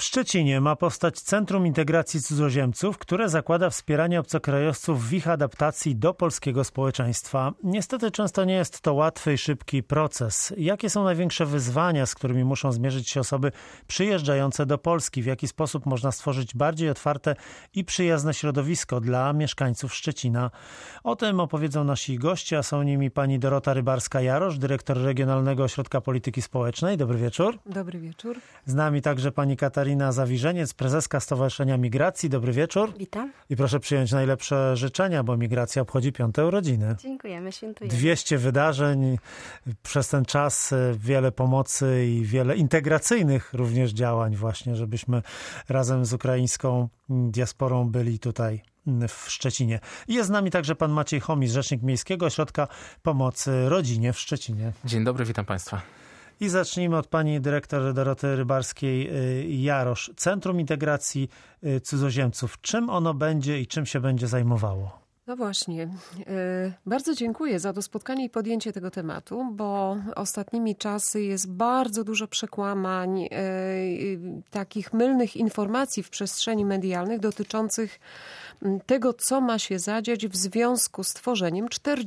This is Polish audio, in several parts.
W Szczecinie ma powstać Centrum Integracji Cudzoziemców, które zakłada wspieranie obcokrajowców w ich adaptacji do polskiego społeczeństwa. Niestety często nie jest to łatwy i szybki proces. Jakie są największe wyzwania, z którymi muszą zmierzyć się osoby przyjeżdżające do Polski? W jaki sposób można stworzyć bardziej otwarte i przyjazne środowisko dla mieszkańców Szczecina? O tym opowiedzą nasi goście, a są nimi pani Dorota Rybarska-Jarosz, dyrektor Regionalnego Ośrodka Polityki Społecznej. Dobry wieczór. Dobry wieczór. Z nami także pani Katarina Zawiżeniec, prezeska Stowarzyszenia Migracji. Dobry wieczór. Witam. I proszę przyjąć najlepsze życzenia, bo Migracja obchodzi 5. urodziny. Dziękujemy, świętujemy. 200 wydarzeń przez ten czas, wiele pomocy i wiele integracyjnych również działań właśnie, żebyśmy razem z ukraińską diasporą byli tutaj w Szczecinie. I jest z nami także pan Maciej Chomis, rzecznik Miejskiego Ośrodka Pomocy Rodzinie w Szczecinie. Dzień dobry, witam państwa. I zacznijmy od pani dyrektor Doroty Rybarskiej-Jarosz. Centrum Integracji Cudzoziemców. Czym ono będzie i czym się będzie zajmowało? No właśnie. Bardzo dziękuję za to spotkanie i podjęcie tego tematu, bo ostatnimi czasy jest bardzo dużo przekłamań, takich mylnych informacji w przestrzeni medialnych dotyczących tego, co ma się zadziać w związku z tworzeniem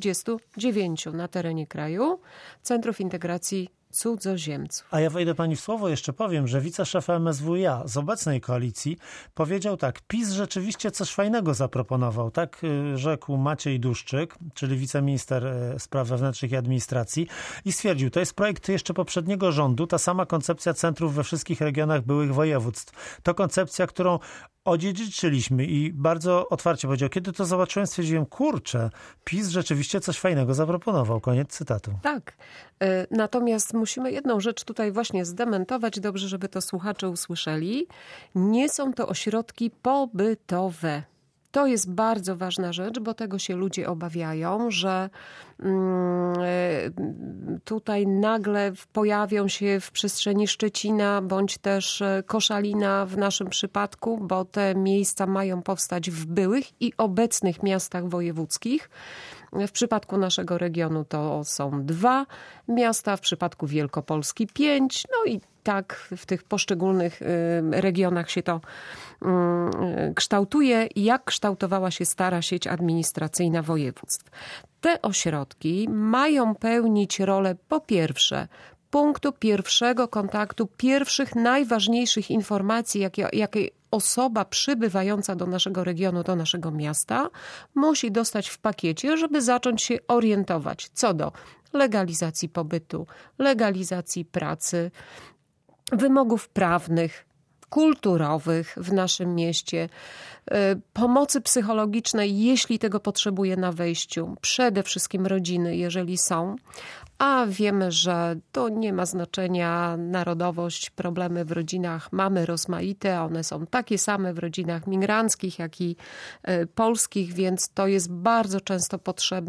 49 na terenie kraju centrów integracji cudzoziemców. A ja wejdę pani w słowo, jeszcze powiem, że wiceszef MSWiA z obecnej koalicji powiedział tak: PiS rzeczywiście coś fajnego zaproponował. Tak rzekł Maciej Duszczyk, czyli wiceminister spraw wewnętrznych i administracji, i stwierdził, to jest projekt jeszcze poprzedniego rządu, ta sama koncepcja centrów we wszystkich regionach byłych województw. To koncepcja, którą odziedziczyliśmy, i bardzo otwarcie powiedział, kiedy to zobaczyłem, stwierdziłem, kurczę, PiS rzeczywiście coś fajnego zaproponował. Koniec cytatu. Tak. Natomiast musimy jedną rzecz tutaj właśnie zdementować, dobrze, żeby to słuchacze usłyszeli. Nie są to ośrodki pobytowe. To jest bardzo ważna rzecz, bo tego się ludzie obawiają, że tutaj nagle pojawią się w przestrzeni Szczecina bądź też Koszalina w naszym przypadku, bo te miejsca mają powstać w byłych i obecnych miastach wojewódzkich. W przypadku naszego regionu to są 2 miasta, w przypadku Wielkopolski 5, no i tak w tych poszczególnych regionach się to kształtuje, jak kształtowała się stara sieć administracyjna województw. Te ośrodki mają pełnić rolę, po pierwsze, punktu pierwszego kontaktu, pierwszych najważniejszych informacji, jakie osoba przybywająca do naszego regionu, do naszego miasta musi dostać w pakiecie, żeby zacząć się orientować co do legalizacji pobytu, legalizacji pracy, wymogów prawnych, kulturowych w naszym mieście, pomocy psychologicznej, jeśli tego potrzebuje na wejściu, przede wszystkim rodziny, jeżeli są. A wiemy, że to nie ma znaczenia narodowość, problemy w rodzinach mamy rozmaite, one są takie same w rodzinach migranckich, jak i polskich, więc to jest bardzo często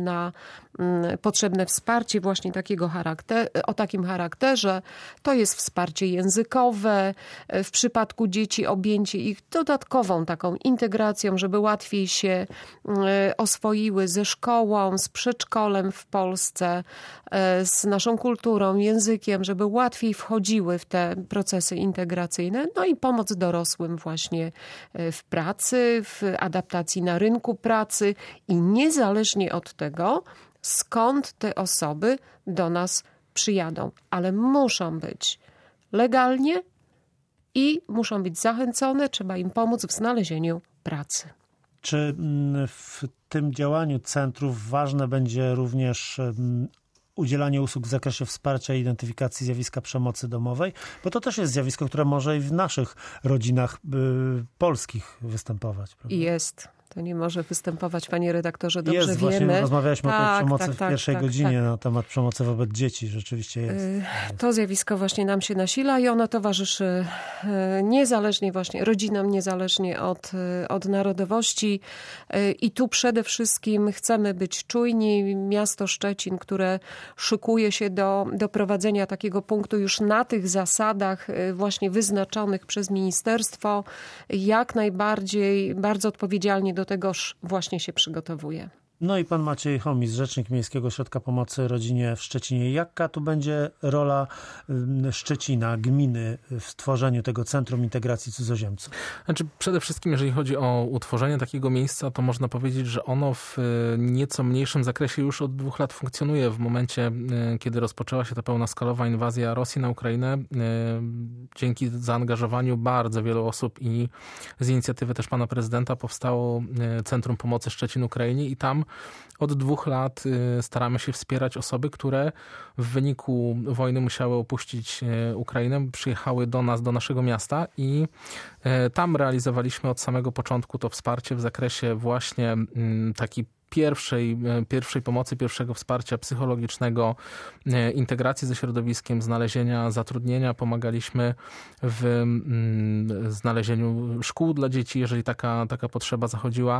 potrzebne wsparcie właśnie o takim charakterze. To jest wsparcie językowe, w przypadku dzieci objęcie ich dodatkową taką integracją, żeby łatwiej się oswoiły ze szkołą, z przedszkolem w Polsce, z naszą kulturą, językiem, żeby łatwiej wchodziły w te procesy integracyjne. No i pomoc dorosłym właśnie w pracy, w adaptacji na rynku pracy i niezależnie od tego, skąd te osoby do nas przyjadą. Ale muszą być legalnie i muszą być zachęcone, trzeba im pomóc w znalezieniu pracy. Czy w tym działaniu centrów ważne będzie również udzielanie usług w zakresie wsparcia i identyfikacji zjawiska przemocy domowej? Bo to też jest zjawisko, które może i w naszych rodzinach polskich występować. Prawda? Jest. To nie może występować, panie redaktorze, dobrze jest, wiemy. Właśnie rozmawialiśmy o tej przemocy w pierwszej godzinie tak. na temat przemocy wobec dzieci. Rzeczywiście jest. To zjawisko właśnie nam się nasila i ono towarzyszy niezależnie właśnie rodzinom, niezależnie od narodowości. I tu przede wszystkim chcemy być czujni. Miasto Szczecin, które szykuje się do prowadzenia takiego punktu już na tych zasadach właśnie wyznaczonych przez ministerstwo, jak najbardziej, bardzo odpowiedzialnie do tegoż właśnie się przygotowuje. No i pan Maciej Homis, rzecznik Miejskiego Ośrodka Pomocy Rodzinie w Szczecinie. Jaka tu będzie rola Szczecina, gminy w tworzeniu tego Centrum Integracji Cudzoziemców? Znaczy, przede wszystkim, jeżeli chodzi o utworzenie takiego miejsca, to można powiedzieć, że ono w nieco mniejszym zakresie już od 2 lat funkcjonuje. W momencie, kiedy rozpoczęła się ta pełnoskalowa inwazja Rosji na Ukrainę, dzięki zaangażowaniu bardzo wielu osób i z inicjatywy też pana prezydenta powstało Centrum Pomocy Szczecin-Ukrainie i tam od 2 lat staramy się wspierać osoby, które w wyniku wojny musiały opuścić Ukrainę, przyjechały do nas, do naszego miasta i tam realizowaliśmy od samego początku to wsparcie w zakresie właśnie takiej pierwszej pomocy, pierwszego wsparcia psychologicznego, integracji ze środowiskiem, znalezienia zatrudnienia. Pomagaliśmy w znalezieniu szkół dla dzieci, jeżeli taka potrzeba zachodziła.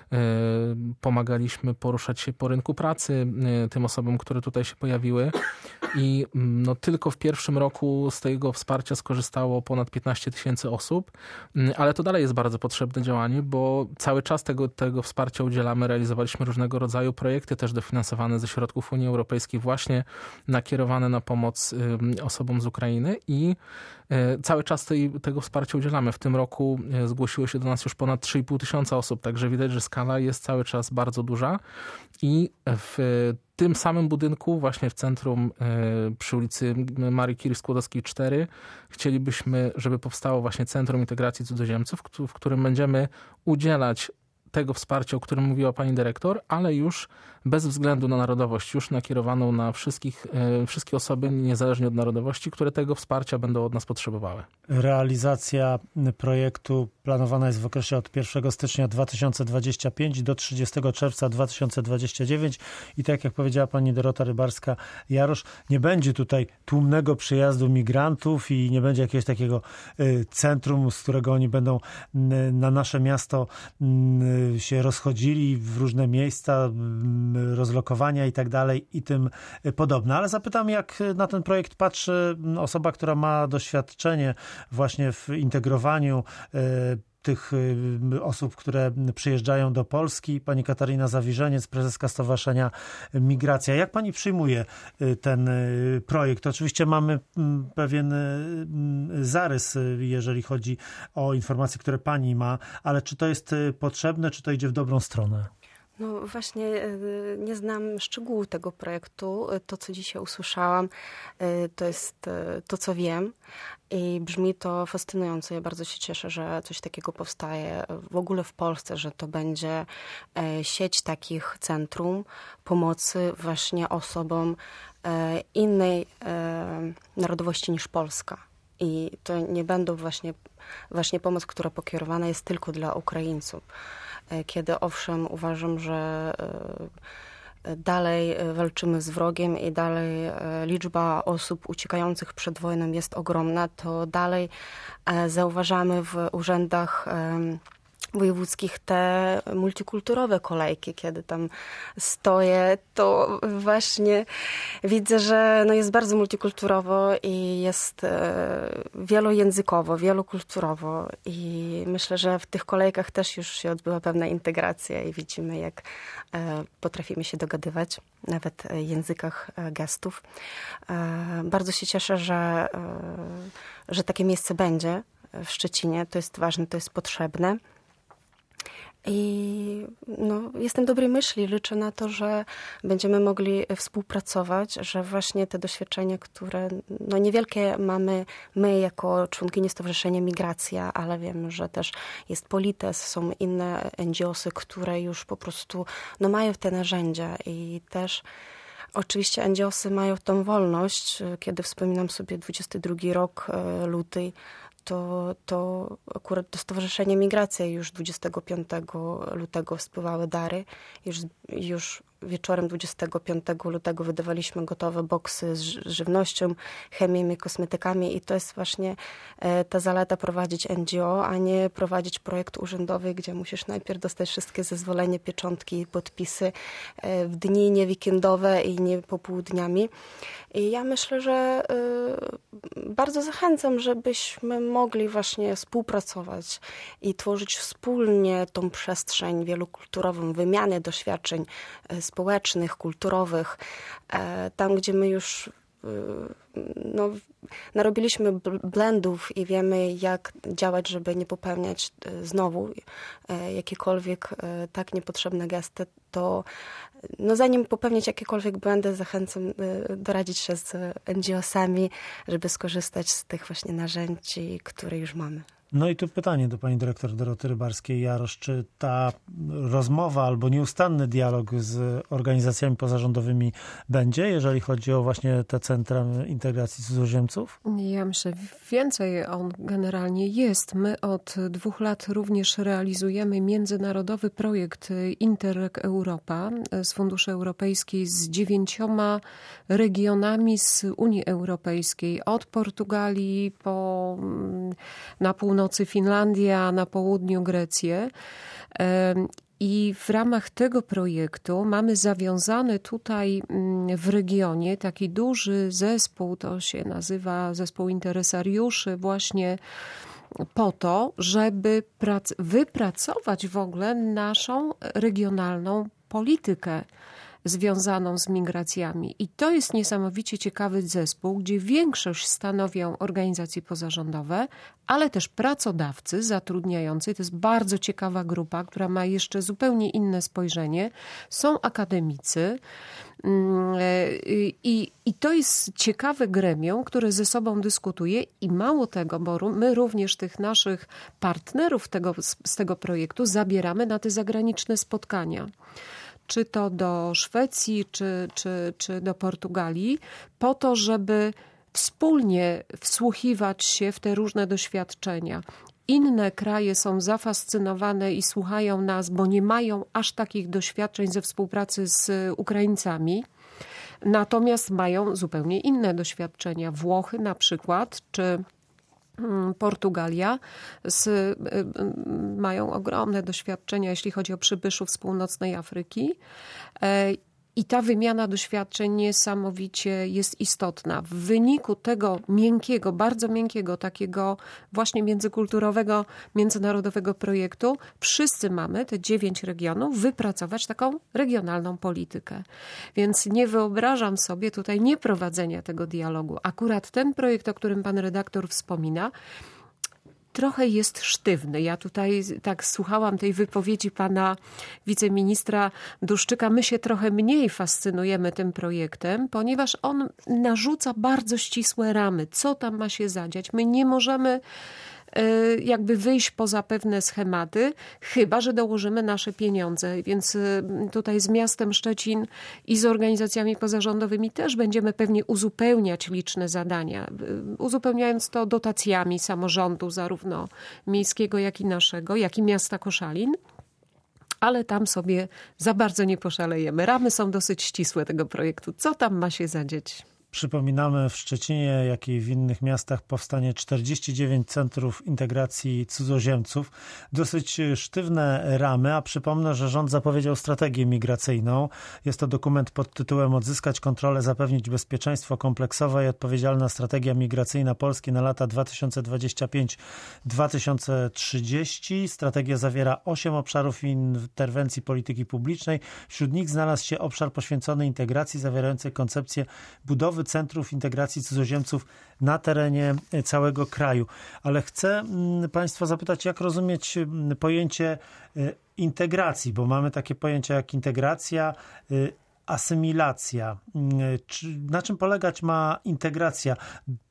Pomagaliśmy poruszać się po rynku pracy tym osobom, które tutaj się pojawiły. I tylko w pierwszym roku z tego wsparcia skorzystało ponad 15 000 osób, ale to dalej jest bardzo potrzebne działanie, bo cały czas tego wsparcia udzielamy, realizowaliśmy różnego rodzaju projekty też dofinansowane ze środków Unii Europejskiej właśnie nakierowane na pomoc osobom z Ukrainy i cały czas tego wsparcia udzielamy. W tym roku zgłosiło się do nas już ponad 3,5 tysiąca osób, także widać, że skala jest cały czas bardzo duża i w tym samym budynku, właśnie w centrum przy ulicy Marii Curie-Skłodowskiej 4, chcielibyśmy, żeby powstało właśnie Centrum Integracji Cudzoziemców, w którym będziemy udzielać tego wsparcia, o którym mówiła pani dyrektor, ale już bez względu na narodowość, już nakierowaną na wszystkie osoby, niezależnie od narodowości, które tego wsparcia będą od nas potrzebowały. Realizacja projektu planowana jest w okresie od 1 stycznia 2025 do 30 czerwca 2029 i tak jak powiedziała pani Dorota Rybarska-Jarosz, nie będzie tutaj tłumnego przyjazdu migrantów i nie będzie jakiegoś takiego centrum, z którego oni będą na nasze miasto się rozchodzili w różne miejsca, rozlokowania i tak dalej i tym podobne. Ale zapytam, jak na ten projekt patrzy osoba, która ma doświadczenie właśnie w integrowaniu tych osób, które przyjeżdżają do Polski. Pani Katarina Zawiżeniec, prezeska Stowarzyszenia Migracja. Jak pani przyjmuje ten projekt? Oczywiście mamy pewien zarys, jeżeli chodzi o informacje, które pani ma, ale czy to jest potrzebne, czy to idzie w dobrą stronę? No właśnie nie znam szczegółów tego projektu. To, co dzisiaj usłyszałam, to jest to, co wiem i brzmi to fascynująco. Ja bardzo się cieszę, że coś takiego powstaje w ogóle w Polsce, że to będzie sieć takich centrum pomocy właśnie osobom innej narodowości niż Polska. I to nie będą właśnie pomoc, która pokierowana jest tylko dla Ukraińców. Kiedy owszem uważam, że dalej walczymy z wrogiem i dalej liczba osób uciekających przed wojną jest ogromna, to dalej zauważamy w urzędach wojewódzkich te multikulturowe kolejki, kiedy tam stoję, to właśnie widzę, że jest bardzo multikulturowo i jest wielojęzykowo, wielokulturowo i myślę, że w tych kolejkach też już się odbyła pewna integracja i widzimy, jak potrafimy się dogadywać, nawet w językach gestów. Bardzo się cieszę, że takie miejsce będzie w Szczecinie. To jest ważne, to jest potrzebne. I jestem dobrej myśli, liczę na to, że będziemy mogli współpracować, że właśnie te doświadczenia, które niewielkie mamy my jako członkini Stowarzyszenia Migracja, ale wiem, że też jest Polites, są inne NGO-sy, które już po prostu mają te narzędzia i też oczywiście NGO-sy mają tą wolność, kiedy wspominam sobie 22 rok, luty, to akurat do Stowarzyszenia Migracja już 25 lutego spływały dary. Już wieczorem 25 lutego wydawaliśmy gotowe boksy z żywnością, chemią i kosmetykami i to jest właśnie ta zaleta prowadzić NGO, a nie prowadzić projekt urzędowy, gdzie musisz najpierw dostać wszystkie zezwolenia, pieczątki, podpisy w dni nie weekendowe i nie popołudniami. I ja myślę, że bardzo zachęcam, żebyśmy mogli właśnie współpracować i tworzyć wspólnie tą przestrzeń wielokulturową, wymiany doświadczeń społecznych, kulturowych, tam gdzie my już narobiliśmy błędów i wiemy, jak działać, żeby nie popełniać znowu jakiekolwiek tak niepotrzebne gesty, to zanim popełnić jakiekolwiek błędy, zachęcam doradzić się z NGO-sami, żeby skorzystać z tych właśnie narzędzi, które już mamy. No i tu pytanie do pani dyrektor Doroty Rybarskiej-Jarosz. Czy ta rozmowa albo nieustanny dialog z organizacjami pozarządowymi będzie, jeżeli chodzi o właśnie te centra integracji cudzoziemców? Ja myślę, więcej on generalnie jest. My od 2 lat również realizujemy międzynarodowy projekt Interreg Europa z Funduszy Europejskiej z 9 regionami z Unii Europejskiej. Od Portugalii na północy Finlandia, na południu Grecję. I w ramach tego projektu mamy zawiązany tutaj w regionie taki duży zespół, to się nazywa zespół interesariuszy, właśnie po to, żeby wypracować w ogóle naszą regionalną politykę związaną z migracjami. I to jest niesamowicie ciekawy zespół, gdzie większość stanowią organizacje pozarządowe, ale też pracodawcy zatrudniający. To jest bardzo ciekawa grupa, która ma jeszcze zupełnie inne spojrzenie. Są akademicy i to jest ciekawe gremium, które ze sobą dyskutuje i mało tego, bo my również tych naszych partnerów z tego projektu zabieramy na te zagraniczne spotkania. Czy to do Szwecji, czy do Portugalii, po to, żeby wspólnie wsłuchiwać się w te różne doświadczenia. Inne kraje są zafascynowane i słuchają nas, bo nie mają aż takich doświadczeń ze współpracy z Ukraińcami, natomiast mają zupełnie inne doświadczenia. Włochy na przykład, czy Portugalia mają ogromne doświadczenia, jeśli chodzi o przybyszów z północnej Afryki. I ta wymiana doświadczeń niesamowicie jest istotna. W wyniku tego miękkiego, bardzo miękkiego, takiego właśnie międzykulturowego, międzynarodowego projektu, wszyscy mamy, te 9 regionów, wypracować taką regionalną politykę. Więc nie wyobrażam sobie tutaj nieprowadzenia tego dialogu. Akurat ten projekt, o którym pan redaktor wspomina, trochę jest sztywny. Ja tutaj tak słuchałam tej wypowiedzi pana wiceministra Duszczyka. My się trochę mniej fascynujemy tym projektem, ponieważ on narzuca bardzo ścisłe ramy. Co tam ma się zadziać? My nie możemy jakby wyjść poza pewne schematy, chyba że dołożymy nasze pieniądze. Więc tutaj z miastem Szczecin i z organizacjami pozarządowymi też będziemy pewnie uzupełniać liczne zadania, uzupełniając to dotacjami samorządu, zarówno miejskiego, jak i naszego, jak i miasta Koszalin. Ale tam sobie za bardzo nie poszalejemy. Ramy są dosyć ścisłe tego projektu. Co tam ma się zadzieć? Przypominamy, w Szczecinie, jak i w innych miastach powstanie 49 centrów integracji cudzoziemców. Dosyć sztywne ramy, a przypomnę, że rząd zapowiedział strategię migracyjną. Jest to dokument pod tytułem Odzyskać kontrolę, zapewnić bezpieczeństwo, kompleksowa i odpowiedzialna strategia migracyjna Polski na lata 2025-2030. Strategia zawiera 8 obszarów interwencji polityki publicznej. Wśród nich znalazł się obszar poświęcony integracji, zawierający koncepcję budowy centrów integracji cudzoziemców na terenie całego kraju. Ale chcę państwa zapytać, jak rozumieć pojęcie integracji, bo mamy takie pojęcia jak integracja, asymilacja. Na czym polegać ma integracja?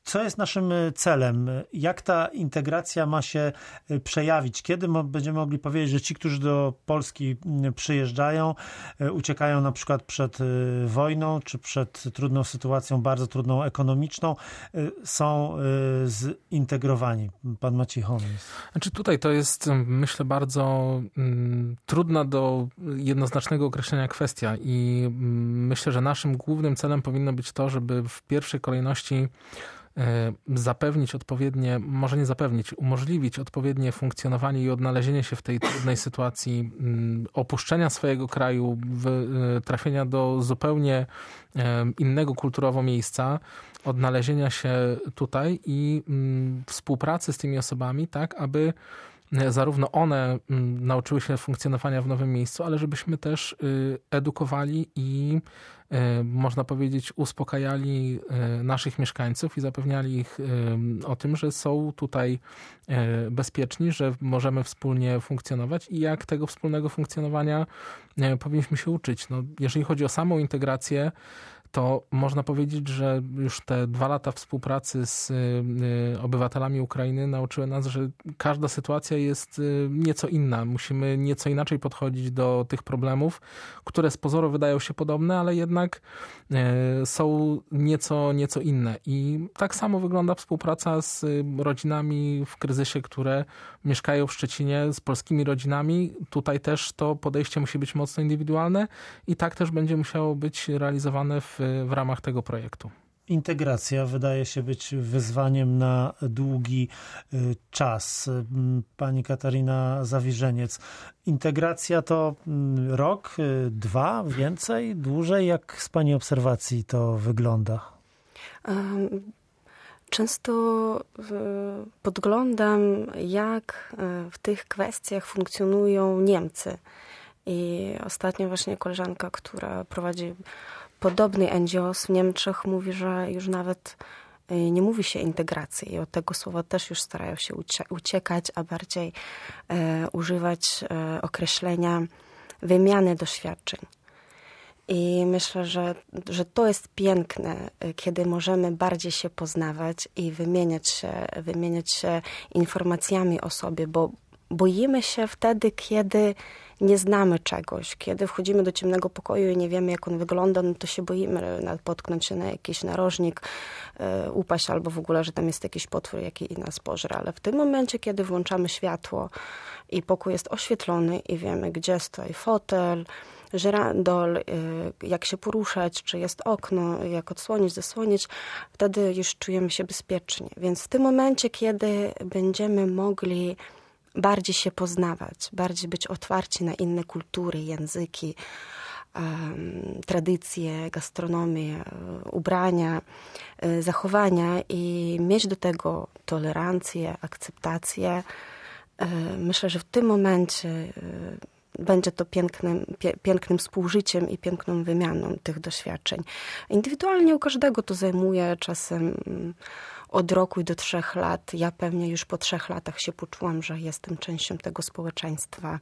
Co jest naszym celem? Jak ta integracja ma się przejawić? Kiedy będziemy mogli powiedzieć, że ci, którzy do Polski przyjeżdżają, uciekają na przykład przed wojną, czy przed trudną sytuacją, bardzo trudną ekonomiczną, są zintegrowani? Pan Maciej Homys. Znaczy tutaj to jest, myślę, bardzo trudna do jednoznacznego określenia kwestia i myślę, że naszym głównym celem powinno być to, żeby w pierwszej kolejności zapewnić odpowiednie, może nie zapewnić, umożliwić odpowiednie funkcjonowanie i odnalezienie się w tej trudnej sytuacji opuszczenia swojego kraju, trafienia do zupełnie innego kulturowo miejsca, odnalezienia się tutaj i współpracy z tymi osobami, tak aby zarówno one nauczyły się funkcjonowania w nowym miejscu, ale żebyśmy też edukowali i można powiedzieć uspokajali naszych mieszkańców i zapewniali ich o tym, że są tutaj bezpieczni, że możemy wspólnie funkcjonować i jak tego wspólnego funkcjonowania powinniśmy się uczyć. No, jeżeli chodzi o samą integrację, to można powiedzieć, że już te 2 lata współpracy z obywatelami Ukrainy nauczyły nas, że każda sytuacja jest nieco inna. Musimy nieco inaczej podchodzić do tych problemów, które z pozoru wydają się podobne, ale jednak są nieco inne. I tak samo wygląda współpraca z rodzinami w kryzysie, które mieszkają w Szczecinie, z polskimi rodzinami. Tutaj też to podejście musi być mocno indywidualne i tak też będzie musiało być realizowane w ramach tego projektu. Integracja wydaje się być wyzwaniem na długi czas. Pani Katarina Zawiżeniec. Integracja to rok, 2, więcej, dłużej? Jak z pani obserwacji to wygląda? Często podglądam, jak w tych kwestiach funkcjonują Niemcy. I ostatnio właśnie koleżanka, która prowadzi podobny NGOs w Niemczech, mówi, że już nawet nie mówi się integracji i od tego słowa też już starają się uciekać, a bardziej używać określenia wymiany doświadczeń. I myślę, że to jest piękne, kiedy możemy bardziej się poznawać i wymieniać się informacjami o sobie, bo boimy się wtedy, kiedy nie znamy czegoś. Kiedy wchodzimy do ciemnego pokoju i nie wiemy, jak on wygląda, no to się boimy potknąć się na jakiś narożnik, upaść albo w ogóle, że tam jest jakiś potwór, jaki nas pożre. Ale w tym momencie, kiedy włączamy światło i pokój jest oświetlony i wiemy, gdzie stoi fotel, żyrandol, jak się poruszać, czy jest okno, jak odsłonić, zasłonić, wtedy już czujemy się bezpiecznie. Więc w tym momencie, kiedy będziemy mogli bardziej się poznawać, bardziej być otwarci na inne kultury, języki, tradycje, gastronomię, ubrania, zachowania i mieć do tego tolerancję, akceptację. Myślę, że w tym momencie będzie to pięknym współżyciem i piękną wymianą tych doświadczeń. Indywidualnie u każdego to zajmuje czasem od roku i do 3 lat. Ja pewnie już po 3 latach się poczułam, że jestem częścią tego społeczeństwa.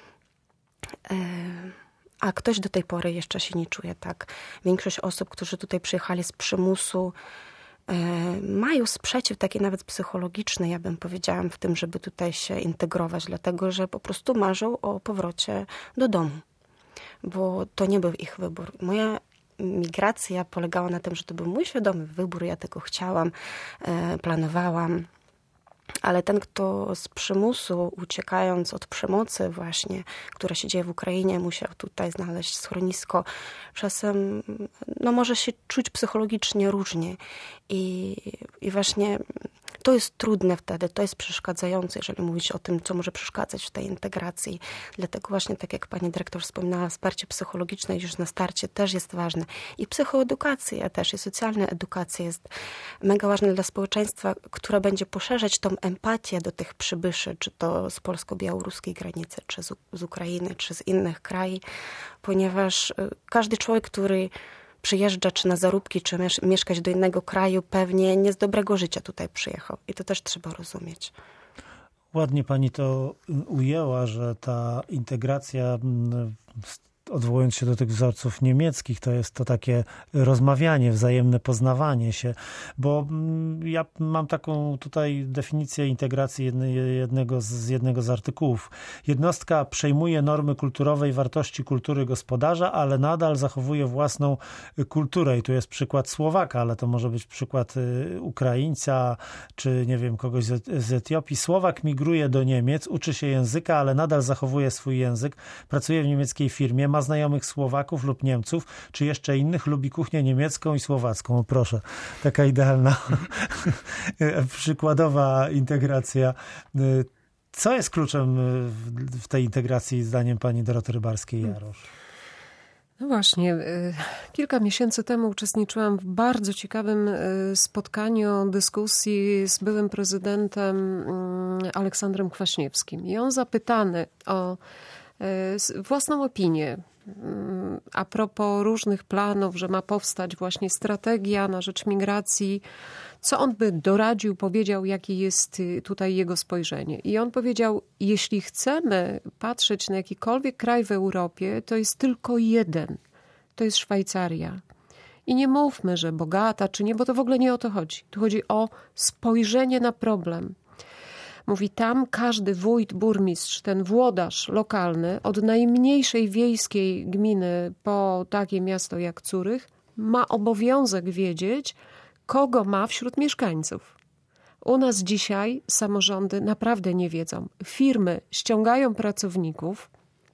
A ktoś do tej pory jeszcze się nie czuje tak. Większość osób, którzy tutaj przyjechali z przymusu, mają sprzeciw taki nawet psychologiczny, ja bym powiedziała, w tym, żeby tutaj się integrować, dlatego że po prostu marzą o powrocie do domu, bo to nie był ich wybór. Moja migracja polegała na tym, że to był mój świadomy wybór, ja tego chciałam, planowałam, ale ten, kto z przymusu, uciekając od przemocy właśnie, która się dzieje w Ukrainie, musiał tutaj znaleźć schronisko, czasem może się czuć psychologicznie różnie i właśnie to jest trudne wtedy, to jest przeszkadzające, jeżeli mówić o tym, co może przeszkadzać w tej integracji. Dlatego właśnie, tak jak pani dyrektor wspominała, wsparcie psychologiczne już na starcie też jest ważne. I psychoedukacja też, i socjalna edukacja jest mega ważna dla społeczeństwa, która będzie poszerzać tą empatię do tych przybyszy, czy to z polsko-białoruskiej granicy, czy z Ukrainy, czy z innych krajów, ponieważ każdy człowiek, który przyjeżdża czy na zaróbki, czy mieszkać do innego kraju, pewnie nie z dobrego życia tutaj przyjechał. I to też trzeba rozumieć. Ładnie pani to ujęła, że ta integracja odwołując się do tych wzorców niemieckich, to jest to takie rozmawianie, wzajemne poznawanie się, bo ja mam taką tutaj definicję integracji z jednego z artykułów. Jednostka przejmuje normy kulturowe i wartości kultury gospodarza, ale nadal zachowuje własną kulturę. I tu jest przykład Słowaka, ale to może być przykład Ukraińca, czy nie wiem, kogoś z Etiopii. Słowak migruje do Niemiec, uczy się języka, ale nadal zachowuje swój język, pracuje w niemieckiej firmie, ma znajomych Słowaków lub Niemców, czy jeszcze innych, lubi kuchnię niemiecką i słowacką. O proszę, taka idealna, przykładowa integracja. Co jest kluczem w tej integracji zdaniem pani Doroty Rybarskiej-Jarosz? No właśnie, kilka miesięcy temu uczestniczyłam w bardzo ciekawym spotkaniu, dyskusji z byłym prezydentem Aleksandrem Kwaśniewskim. I on zapytany o własną opinię a propos różnych planów, że ma powstać właśnie strategia na rzecz migracji, co on by doradził, powiedział, jakie jest tutaj jego spojrzenie. I on powiedział, jeśli chcemy patrzeć na jakikolwiek kraj w Europie, to jest tylko jeden. To jest Szwajcaria. I nie mówmy, że bogata czy nie, bo to w ogóle nie o to chodzi. Tu chodzi o spojrzenie na problem. Mówi, tam każdy wójt, burmistrz, ten włodarz lokalny, od najmniejszej wiejskiej gminy po takie miasto jak Zurych, ma obowiązek wiedzieć, kogo ma wśród mieszkańców. U nas dzisiaj samorządy naprawdę nie wiedzą. Firmy ściągają pracowników,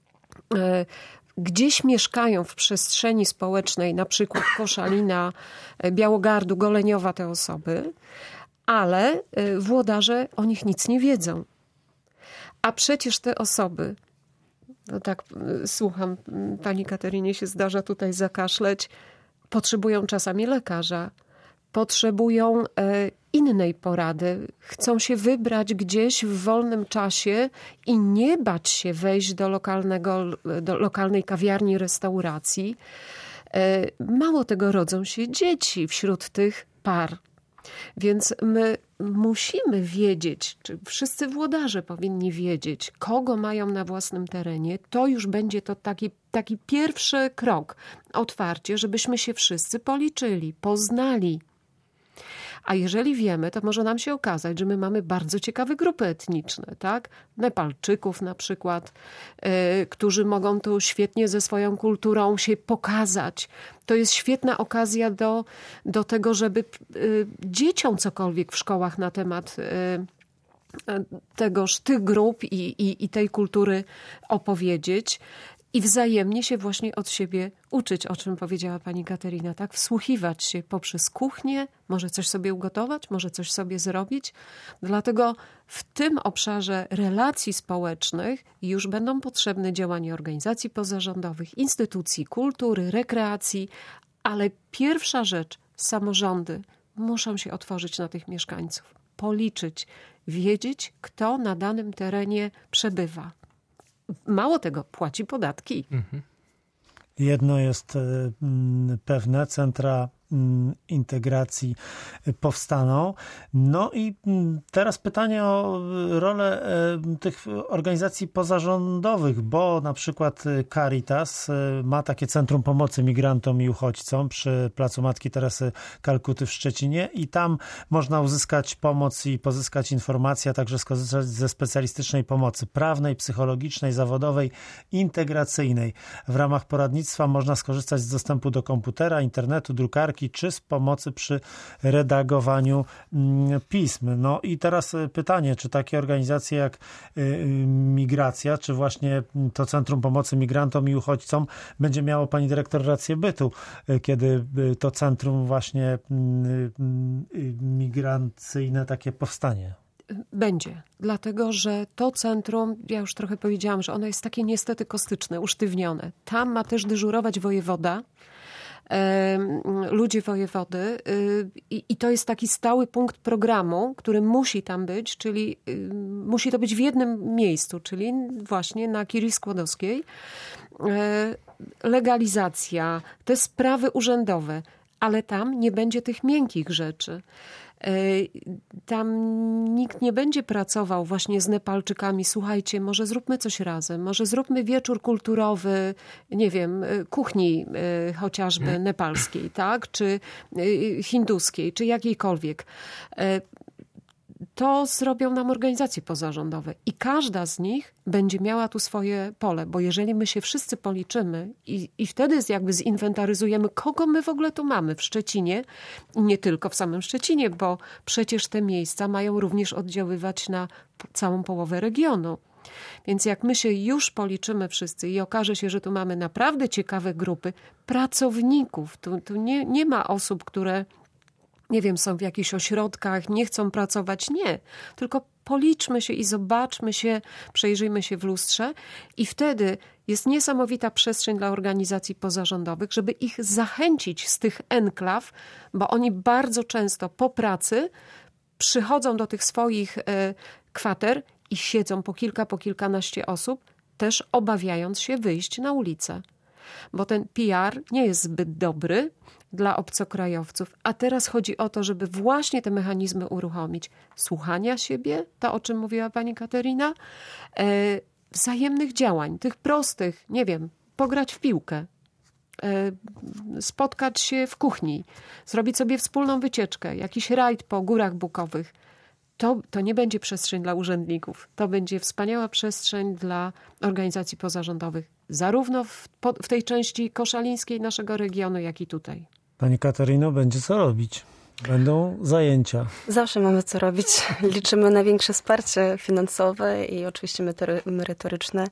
gdzieś mieszkają w przestrzeni społecznej, na przykład Koszalina, Białogardu, Goleniowa te osoby, ale włodarze o nich nic nie wiedzą. A przecież te osoby, no tak słucham, pani Katerynie się zdarza tutaj zakaszleć, potrzebują czasami lekarza, potrzebują innej porady, chcą się wybrać gdzieś w wolnym czasie i nie bać się wejść do lokalnej kawiarni, restauracji. Mało tego, rodzą się dzieci wśród tych par. Więc my musimy wiedzieć, czy wszyscy włodarze powinni wiedzieć, kogo mają na własnym terenie. To już będzie to taki pierwszy krok, otwarcie, żebyśmy się wszyscy policzyli, poznali. A jeżeli wiemy, to może nam się okazać, że my mamy bardzo ciekawe grupy etniczne, tak? Nepalczyków na przykład, którzy mogą tu świetnie ze swoją kulturą się pokazać. To jest świetna okazja do tego, żeby dzieciom cokolwiek w szkołach na temat tych grup i tej kultury opowiedzieć. I wzajemnie się właśnie od siebie uczyć, o czym powiedziała pani Katerina, tak? Wsłuchiwać się poprzez kuchnię, może coś sobie ugotować, może coś sobie zrobić. Dlatego w tym obszarze relacji społecznych już będą potrzebne działania organizacji pozarządowych, instytucji kultury, rekreacji, ale pierwsza rzecz, samorządy muszą się otworzyć na tych mieszkańców, policzyć, wiedzieć, kto na danym terenie przebywa. Mało tego, płaci podatki. Jedno jest pewne, centra integracji powstaną. No i teraz pytanie o rolę tych organizacji pozarządowych, bo na przykład Caritas ma takie Centrum Pomocy Migrantom i Uchodźcom przy Placu Matki Teresy Kalkuty w Szczecinie i tam można uzyskać pomoc i pozyskać informacje, a także skorzystać ze specjalistycznej pomocy prawnej, psychologicznej, zawodowej, integracyjnej. W ramach poradnictwa można skorzystać z dostępu do komputera, internetu, drukarki, czy z pomocy przy redagowaniu pism. No i teraz pytanie, czy takie organizacje jak Migracja, czy właśnie to Centrum Pomocy Migrantom i Uchodźcom będzie miało pani dyrektor rację bytu, kiedy to centrum właśnie migracyjne takie powstanie? Będzie, dlatego że to centrum, ja już trochę powiedziałam, że ono jest takie niestety kostyczne, usztywnione. Tam ma też dyżurować wojewoda, ludzie wojewody i to jest taki stały punkt programu, który musi tam być, czyli musi to być w jednym miejscu, czyli właśnie na Curie Skłodowskiej. Legalizacja, te sprawy urzędowe, ale tam nie będzie tych miękkich rzeczy. Tam nikt nie będzie pracował właśnie z Nepalczykami. Słuchajcie, może zróbmy coś razem, może zróbmy wieczór kulturowy, nie wiem, kuchni chociażby nepalskiej, tak? Czy hinduskiej, czy jakiejkolwiek. To zrobią nam organizacje pozarządowe i każda z nich będzie miała tu swoje pole, bo jeżeli my się wszyscy policzymy i wtedy jakby zinwentaryzujemy, kogo my w ogóle tu mamy w Szczecinie, nie tylko w samym Szczecinie, bo przecież te miejsca mają również oddziaływać na całą połowę regionu. Więc jak my się już policzymy wszyscy i okaże się, że tu mamy naprawdę ciekawe grupy pracowników, tu nie ma osób, które nie wiem, są w jakichś ośrodkach, nie chcą pracować. Nie, tylko policzmy się i zobaczmy się, przejrzyjmy się w lustrze i wtedy jest niesamowita przestrzeń dla organizacji pozarządowych, żeby ich zachęcić z tych enklaw, bo oni bardzo często po pracy przychodzą do tych swoich kwater i siedzą po kilkanaście osób, też obawiając się wyjść na ulicę. Bo ten PR nie jest zbyt dobry dla obcokrajowców, a teraz chodzi o to, żeby właśnie te mechanizmy uruchomić. Słuchania siebie, to o czym mówiła pani Katerina, wzajemnych działań, tych prostych, nie wiem, pograć w piłkę, spotkać się w kuchni, zrobić sobie wspólną wycieczkę, jakiś rajd po górach bukowych. To nie będzie przestrzeń dla urzędników. To będzie wspaniała przestrzeń dla organizacji pozarządowych, zarówno w tej części koszalińskiej naszego regionu, jak i tutaj. Pani Katarino, będzie co robić. Będą zajęcia. Zawsze mamy co robić. Liczymy na większe wsparcie finansowe i oczywiście merytoryczne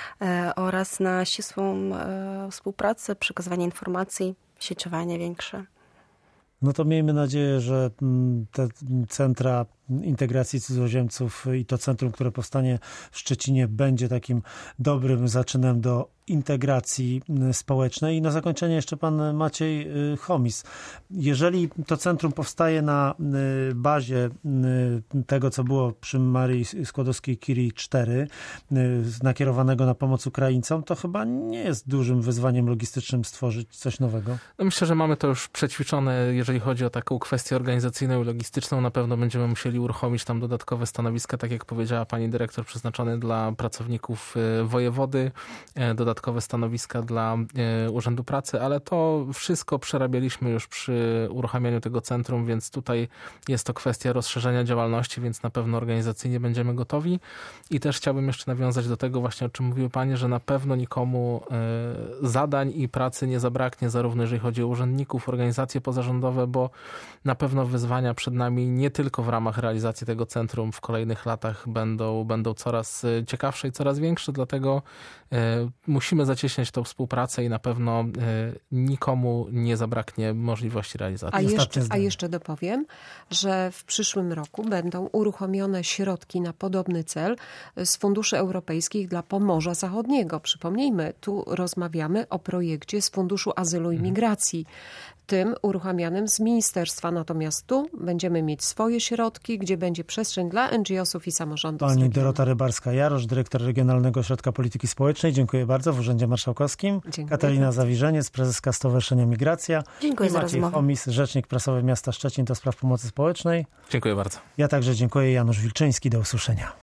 oraz na ścisłą współpracę, przekazywanie informacji, sieciowanie większe. No to miejmy nadzieję, że te centra integracji cudzoziemców i to centrum, które powstanie w Szczecinie, będzie takim dobrym zaczynem do integracji społecznej. I na zakończenie jeszcze pan Maciej Chomis. Jeżeli to centrum powstaje na bazie tego, co było przy Marii Skłodowskiej-Curie 4, nakierowanego na pomoc Ukraińcom, to chyba nie jest dużym wyzwaniem logistycznym stworzyć coś nowego. No myślę, że mamy to już przećwiczone, jeżeli chodzi o taką kwestię organizacyjną i logistyczną. Na pewno będziemy musieli uruchomić tam dodatkowe stanowiska, tak jak powiedziała pani dyrektor, przeznaczone dla pracowników wojewody, dodatkowe stanowiska dla Urzędu Pracy, ale to wszystko przerabialiśmy już przy uruchamianiu tego centrum, więc tutaj jest to kwestia rozszerzenia działalności, więc na pewno organizacyjnie będziemy gotowi. I też chciałbym jeszcze nawiązać do tego właśnie, o czym mówiły panie, że na pewno nikomu zadań i pracy nie zabraknie, zarówno jeżeli chodzi o urzędników, organizacje pozarządowe, bo na pewno wyzwania przed nami nie tylko w ramach realizacji tego centrum w kolejnych latach będą coraz ciekawsze i coraz większe, dlatego musimy zacieśniać tą współpracę i na pewno nikomu nie zabraknie możliwości realizacji. A jeszcze dopowiem, że w przyszłym roku będą uruchomione środki na podobny cel z funduszy europejskich dla Pomorza Zachodniego. Przypomnijmy, tu rozmawiamy o projekcie z Funduszu Azylu i Migracji, tym uruchamianym z ministerstwa. Natomiast tu będziemy mieć swoje środki, gdzie będzie przestrzeń dla NGO-sów i samorządów. Pani Dorota Rybarska-Jarosz, dyrektor Regionalnego Ośrodka Polityki Społecznej. Dziękuję bardzo w Urzędzie Marszałkowskim. Dziękuję. Katarina Zawiżeniec, prezeska Stowarzyszenia Migracja. Dziękuję I za Maciej rozmowę. Chomis, rzecznik prasowy miasta Szczecin do spraw pomocy społecznej. Dziękuję bardzo. Ja także dziękuję. Janusz Wilczyński. Do usłyszenia.